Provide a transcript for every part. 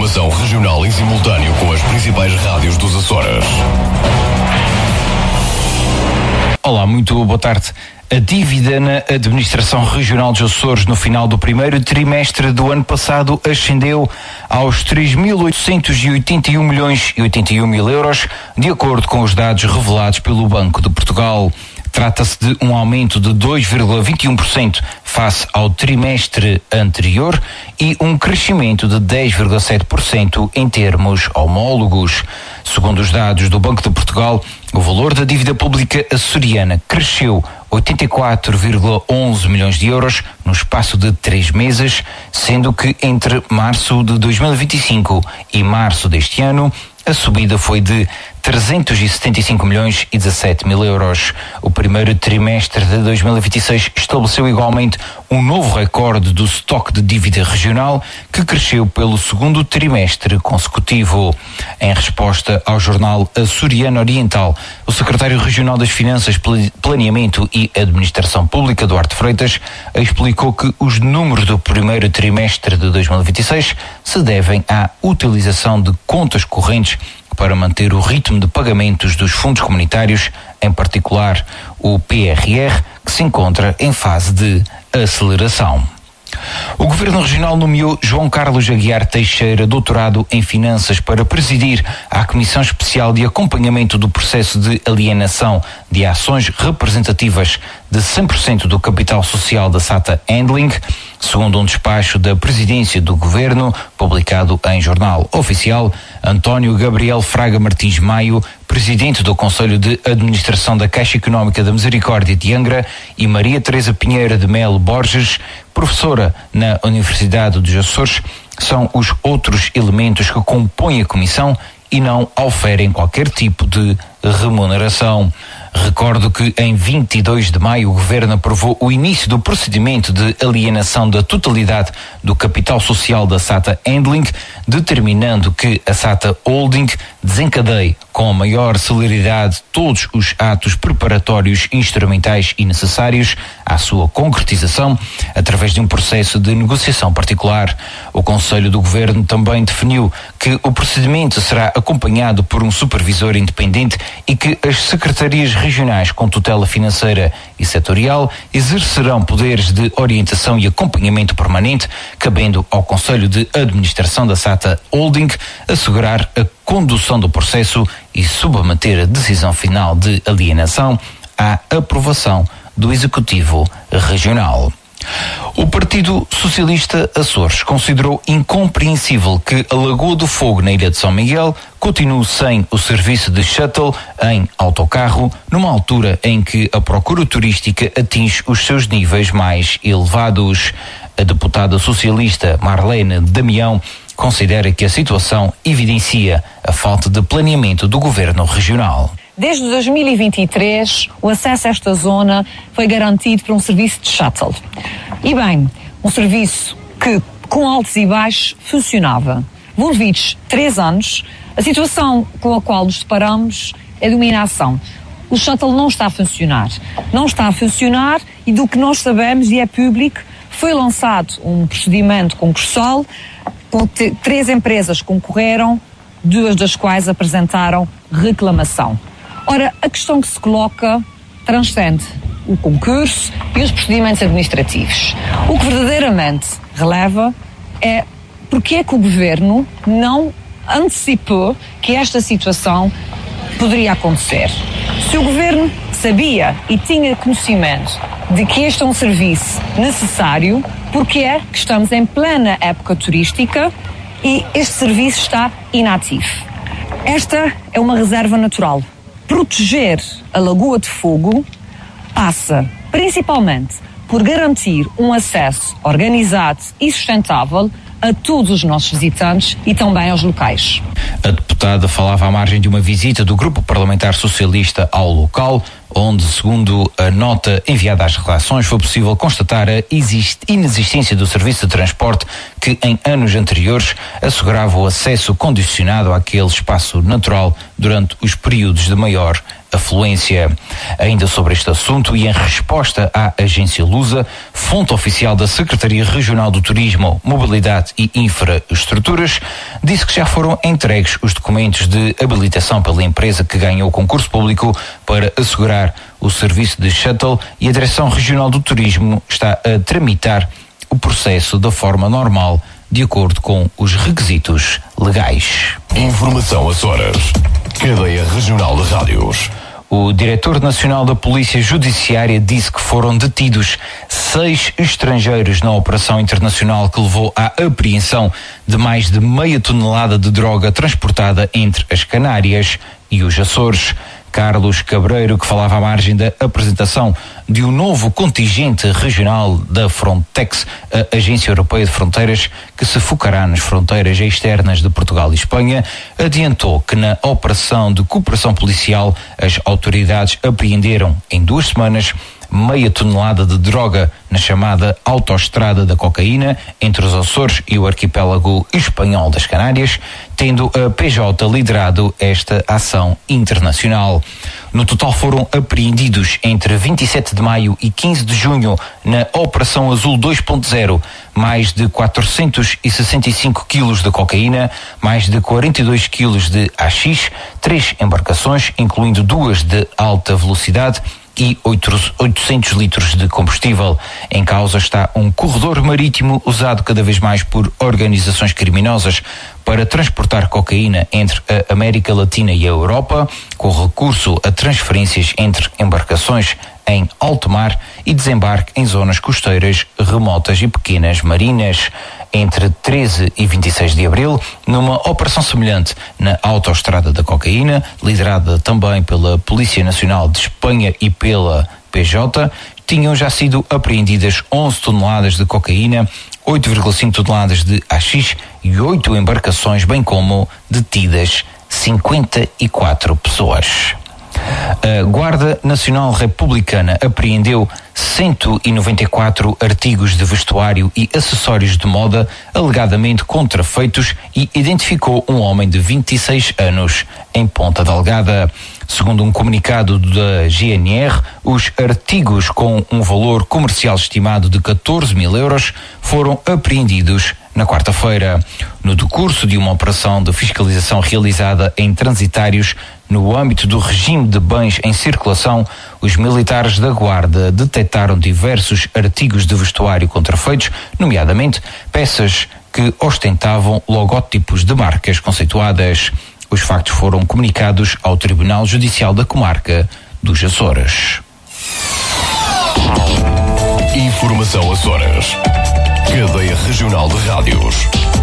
Informação regional em simultâneo com as principais rádios dos Açores. Olá, muito boa tarde. A dívida na Administração Regional dos Açores no final do primeiro trimestre do ano passado ascendeu aos 3.881 milhões e 81 mil euros, de acordo com os dados revelados pelo Banco de Portugal. Trata-se de um aumento de 2,21% face ao trimestre anterior e um crescimento de 10,7% em termos homólogos. Segundo os dados do Banco de Portugal, o valor da dívida pública açoriana cresceu 84,11 milhões de euros no espaço de 3 meses, sendo que entre março de 2025 e março deste ano, a subida foi de 375 milhões e 17 mil euros. O primeiro trimestre de 2026 estabeleceu igualmente um novo recorde do estoque de dívida regional, que cresceu pelo segundo trimestre consecutivo. Em resposta ao jornal Açoriano Oriental, o secretário regional das Finanças, Planeamento e Administração Pública, Duarte Freitas, explicou que os números do primeiro trimestre de 2026 se devem à utilização de contas correntes para manter o ritmo de pagamentos dos fundos comunitários, em particular o PRR, que se encontra em fase de aceleração. O Governo Regional nomeou João Carlos Aguiar Teixeira, doutorado em Finanças, para presidir a Comissão Especial de Acompanhamento do Processo de Alienação de Ações Representativas de 100% do capital social da SATA Handling, segundo um despacho da Presidência do Governo, publicado em Jornal Oficial. António Gabriel Fraga Martins Maio, Presidente do Conselho de Administração da Caixa Económica da Misericórdia de Angra, e Maria Teresa Pinheira de Melo Borges, professora na Universidade dos Açores, são os outros elementos que compõem a comissão e não oferem qualquer tipo de remuneração. Recordo que em 22 de maio o Governo aprovou o início do procedimento de alienação da totalidade do capital social da SATA Handling, determinando que a SATA Holding desencadeie com a maior celeridade todos os atos preparatórios, instrumentais e necessários à sua concretização, através de um processo de negociação particular. O Conselho do Governo também definiu que o procedimento será acompanhado por um supervisor independente e que as secretarias regionais com tutela financeira e setorial exercerão poderes de orientação e acompanhamento permanente, cabendo ao Conselho de Administração da SATA Holding assegurar a condução do processo e submeter a decisão final de alienação à aprovação do Executivo Regional. O Partido Socialista Açores considerou incompreensível que a Lagoa do Fogo, na Ilha de São Miguel, continue sem o serviço de shuttle em autocarro, numa altura em que a procura turística atinge os seus níveis mais elevados. A deputada socialista Marlene Damião considera que a situação evidencia a falta de planeamento do Governo Regional. Desde 2023, o acesso a esta zona foi garantido por um serviço de shuttle. E bem, um serviço que, com altos e baixos, funcionava. Envolvidos 3 anos, a situação com a qual nos deparamos é de uma inação. O shuttle não está a funcionar. Não está a funcionar e, do que nós sabemos e é público, foi lançado um procedimento concursal, com 3 empresas concorreram, 2 das quais apresentaram reclamação. Ora, a questão que se coloca transcende o concurso e os procedimentos administrativos. O que verdadeiramente releva é porque é que o Governo não antecipou que esta situação poderia acontecer. Se o Governo sabia e tinha conhecimento de que este é um serviço necessário, porque é que estamos em plena época turística e este serviço está inativo. Esta é uma reserva natural. Proteger a Lagoa de Fogo passa principalmente por garantir um acesso organizado e sustentável a todos os nossos visitantes e também aos locais. A deputada falava à margem de uma visita do Grupo Parlamentar Socialista ao local, onde, segundo a nota enviada às redações, foi possível constatar a inexistência do serviço de transporte que, em anos anteriores, assegurava o acesso condicionado àquele espaço natural durante os períodos de maior afluência. Ainda sobre este assunto e em resposta à agência Lusa, fonte oficial da Secretaria Regional do Turismo, Mobilidade e Infraestruturas, disse que já foram entregues os documentos de habilitação pela empresa que ganhou o concurso público para assegurar o serviço de shuttle, e a Direção Regional do Turismo está a tramitar o processo da forma normal, de acordo com os requisitos legais. Informação Açores. Cadeia Regional de Rádios. O diretor nacional da Polícia Judiciária disse que foram detidos 6 estrangeiros na operação internacional que levou à apreensão de mais de meia tonelada de droga transportada entre as Canárias e os Açores. Carlos Cabreiro, que falava à margem da apresentação de um novo contingente regional da Frontex, a Agência Europeia de Fronteiras, que se focará nas fronteiras externas de Portugal e Espanha, adiantou que na operação de cooperação policial as autoridades apreenderam em 2 semanas meia tonelada de droga na chamada autoestrada da cocaína entre os Açores e o arquipélago espanhol das Canárias, tendo a PJ liderado esta ação internacional. No total foram apreendidos entre 27 de maio e 15 de junho na Operação Azul 2.0 mais de 465 quilos de cocaína, mais de 42 quilos de haxixe, 3 embarcações, incluindo 2 de alta velocidade, e 800 litros de combustível. Em causa está um corredor marítimo usado cada vez mais por organizações criminosas para transportar cocaína entre a América Latina e a Europa, com recurso a transferências entre embarcações em alto mar e desembarque em zonas costeiras remotas e pequenas marinas. Entre 13 e 26 de abril, numa operação semelhante na autoestrada da cocaína, liderada também pela Polícia Nacional de Espanha e pela PJ, tinham já sido apreendidas 11 toneladas de cocaína, 8,5 toneladas de haxixe e 8 embarcações, bem como detidas 54 pessoas. A Guarda Nacional Republicana apreendeu 194 artigos de vestuário e acessórios de moda alegadamente contrafeitos e identificou um homem de 26 anos em Ponta Delgada. Segundo um comunicado da GNR, os artigos com um valor comercial estimado de 14 mil euros foram apreendidos na quarta-feira, no decurso de uma operação de fiscalização realizada em transitários no âmbito do regime de bens em circulação. Os militares da Guarda detectaram diversos artigos de vestuário contrafeitos, nomeadamente peças que ostentavam logótipos de marcas conceituadas. Os factos foram comunicados ao Tribunal Judicial da Comarca dos Açores. Informação Açores. Cadeia Regional de Rádios.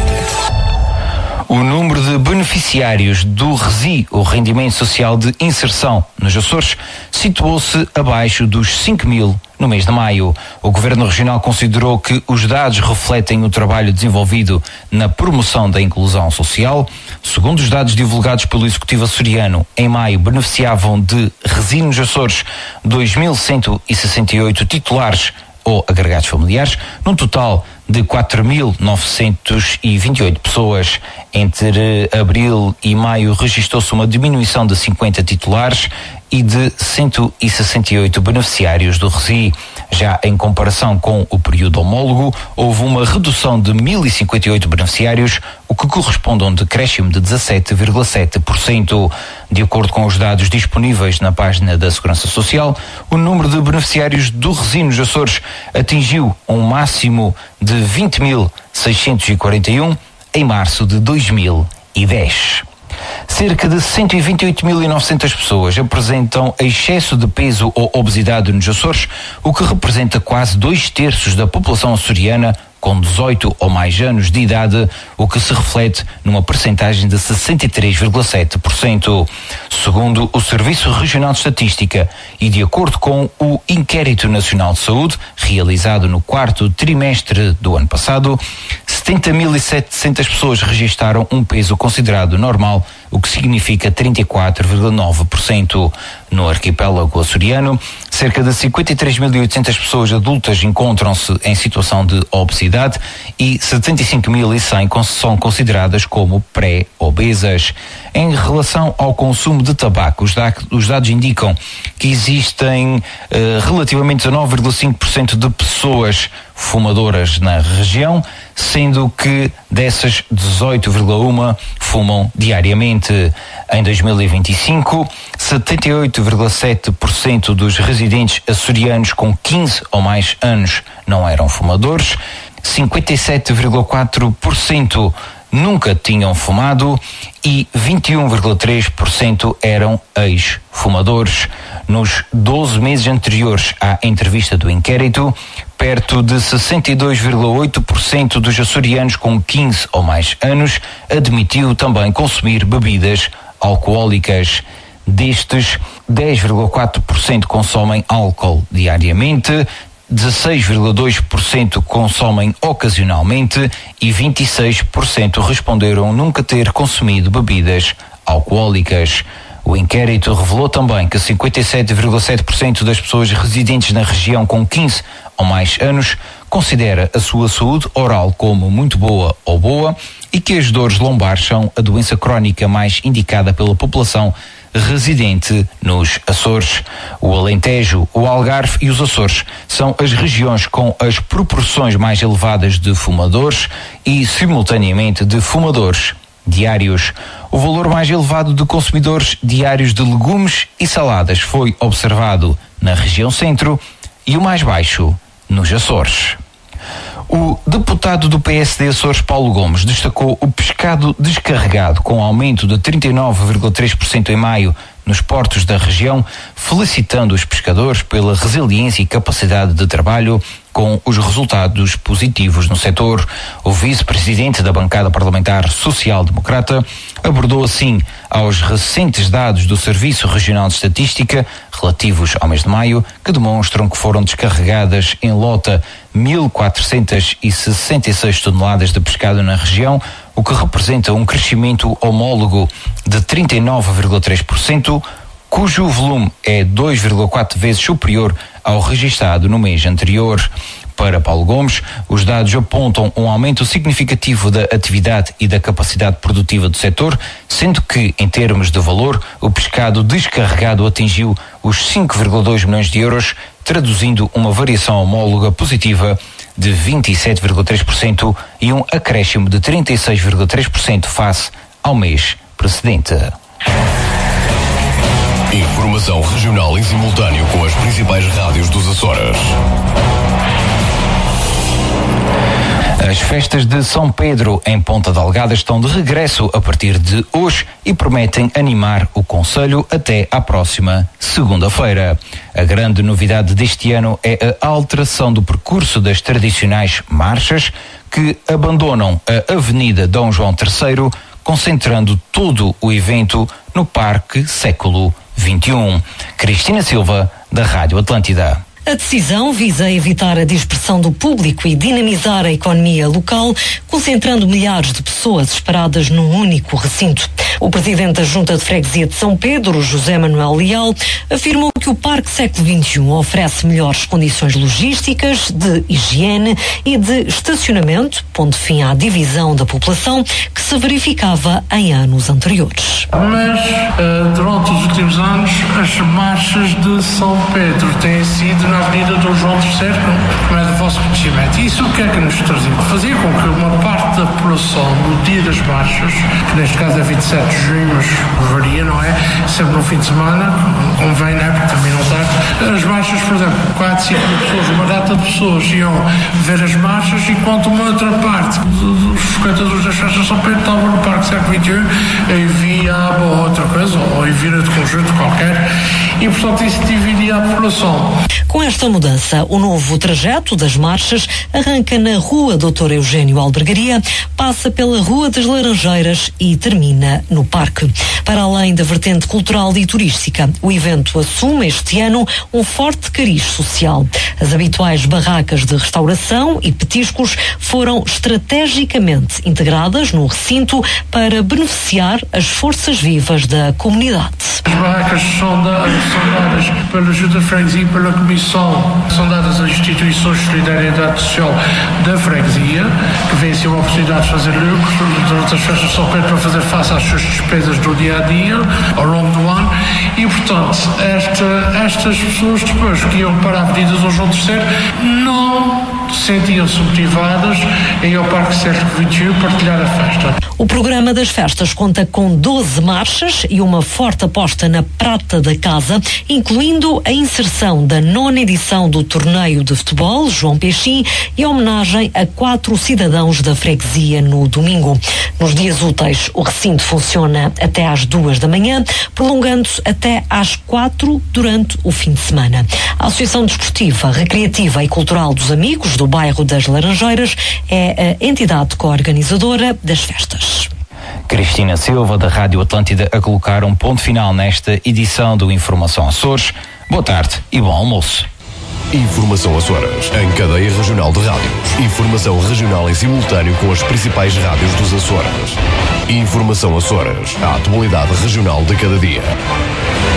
O número de beneficiários do RESI, o Rendimento Social de Inserção, nos Açores, situou-se abaixo dos 5 mil no mês de maio. O Governo Regional considerou que os dados refletem o trabalho desenvolvido na promoção da inclusão social. Segundo os dados divulgados pelo Executivo açoriano, em maio beneficiavam de RESI nos Açores 2.168 titulares ou agregados familiares, num total de 4.928 pessoas. Entre abril e maio registrou-se uma diminuição de 50 titulares e de 168 beneficiários do RESI. Já em comparação com o período homólogo, houve uma redução de 1.058 beneficiários, o que corresponde a um decréscimo de 17,7%. De acordo com os dados disponíveis na página da Segurança Social, o número de beneficiários do RESI nos Açores atingiu um máximo de 20.641 em março de 2010. Cerca de 128.900 pessoas apresentam excesso de peso ou obesidade nos Açores, o que representa quase 2/3 da população açoriana com 18 ou mais anos de idade, o que se reflete numa percentagem de 63,7%. Segundo o Serviço Regional de Estatística e de acordo com o Inquérito Nacional de Saúde, realizado no 4º trimestre do ano passado, 70.700 pessoas registaram um peso considerado normal, o que significa 34,9%. No arquipélago açoriano, cerca de 53.800 pessoas adultas encontram-se em situação de obesidade e 75.100 são consideradas como pré-obesas. Em relação ao consumo de tabaco, os dados indicam que existem relativamente 19,5% de pessoas fumadoras na região, sendo que dessas 18,1% fumam diariamente. Em 2025, 78,7% dos residentes açorianos com 15 ou mais anos não eram fumadores, 57,4% nunca tinham fumado e 21,3% eram ex-fumadores. Nos 12 meses anteriores à entrevista do inquérito, perto de 62,8% dos açorianos com 15 ou mais anos admitiu também consumir bebidas alcoólicas. Destes, 10,4% consomem álcool diariamente, 16,2% consomem ocasionalmente e 26% responderam nunca ter consumido bebidas alcoólicas. O inquérito revelou também que 57,7% das pessoas residentes na região com 15 ou mais anos considera a sua saúde oral como muito boa ou boa e que as dores lombares são a doença crónica mais indicada pela população residente nos Açores. O Alentejo, o Algarve e os Açores são as regiões com as proporções mais elevadas de fumadores e, simultaneamente, de fumadores diários. O valor mais elevado de consumidores diários de legumes e saladas foi observado na região centro e o mais baixo nos Açores. O deputado do PSD Açores, Paulo Gomes, destacou o pescado descarregado com aumento de 39,3% em maio nos portos da região, felicitando os pescadores pela resiliência e capacidade de trabalho com os resultados positivos no setor. O vice-presidente da bancada parlamentar social-democrata abordou assim aos recentes dados do Serviço Regional de Estatística relativos ao mês de maio, que demonstram que foram descarregadas em lota 1.466 toneladas de pescado na região, o que representa um crescimento homólogo de 39,3%, cujo volume é 2,4 vezes superior ao registado no mês anterior. Para Paulo Gomes, os dados apontam um aumento significativo da atividade e da capacidade produtiva do setor, sendo que, em termos de valor, o pescado descarregado atingiu os 5,2 milhões de euros, traduzindo uma variação homóloga positiva de 27,3% e um acréscimo de 36,3% face ao mês precedente. Informação regional em simultâneo com as principais rádios dos Açores. As festas de São Pedro em Ponta Delgada estão de regresso a partir de hoje e prometem animar o concelho até à próxima segunda-feira. A grande novidade deste ano é a alteração do percurso das tradicionais marchas que abandonam a Avenida Dom João III, concentrando todo o evento no Parque Século XXI. Cristina Silva, da Rádio Atlântida. A decisão visa evitar a dispersão do público e dinamizar a economia local, concentrando milhares de pessoas esperadas num único recinto. O presidente da Junta de Freguesia de São Pedro, José Manuel Leal, afirmou que o Parque Século XXI oferece melhores condições logísticas, de higiene e de estacionamento, pondo fim à divisão da população que se verificava em anos anteriores. Mas, durante os últimos anos, as marchas de São Pedro têm sido na Avenida Dom João III, como é do vosso conhecimento. Isso o que é que nos trazia? Fazia com que uma parte da população, no dia das marchas, que neste caso é 27 de junho, mas varia, não é? Sempre no fim de semana, convém, não é? Porque também não tarde. As marchas, por exemplo, 4, 5 mil pessoas, uma data de pessoas iam ver as marchas, enquanto uma outra parte dos frequentadores das festas de São Pedro estavam no Parque Século XXI e via a Cabo ou outra coisa, ou em Vila de Conjunto qualquer, e portanto isso dividia a população. Com esta mudança, o novo trajeto das marchas arranca na Rua Dr. Eugênio Albergaria, passa pela Rua das Laranjeiras e termina no Parque. Para além da vertente cultural e turística, o evento assume este ano um forte cariz social. As habituais barracas de restauração e petiscos foram estrategicamente integradas no recinto para beneficiar as forças vivas da comunidade. As barracas são dadas pela Junta de Freguesia e pela Comissão, são dadas às instituições de solidariedade social da freguesia, que vêm ser uma oportunidade de fazer lucros durante as festas de São Pedro para fazer face às suas despesas do dia a dia, ao longo do ano, e portanto estas pessoas depois que iam para a Avenida Dom João III não sentiam-se motivadas em ir ao Parque Século XXI partilhar a festa. O programa das festas conta com 12 marchas e uma forte aposta na prata da casa, incluindo a inserção da 9ª edição do torneio de futebol João Peixim e a homenagem a 4 cidadãos da freguesia no domingo. Nos dias úteis, o recinto funciona até às 2 da manhã, prolongando-se até às 4 durante o fim de semana. A Associação Desportiva, Recreativa e Cultural dos Amigos do bairro das Laranjeiras é a entidade coorganizadora das festas. Cristina Silva, da Rádio Atlântida, a colocar um ponto final nesta edição do Informação Açores. Boa tarde e bom almoço. Informação Açores, em cadeia regional de rádios. Informação regional em simultâneo com as principais rádios dos Açores. Informação Açores, a atualidade regional de cada dia.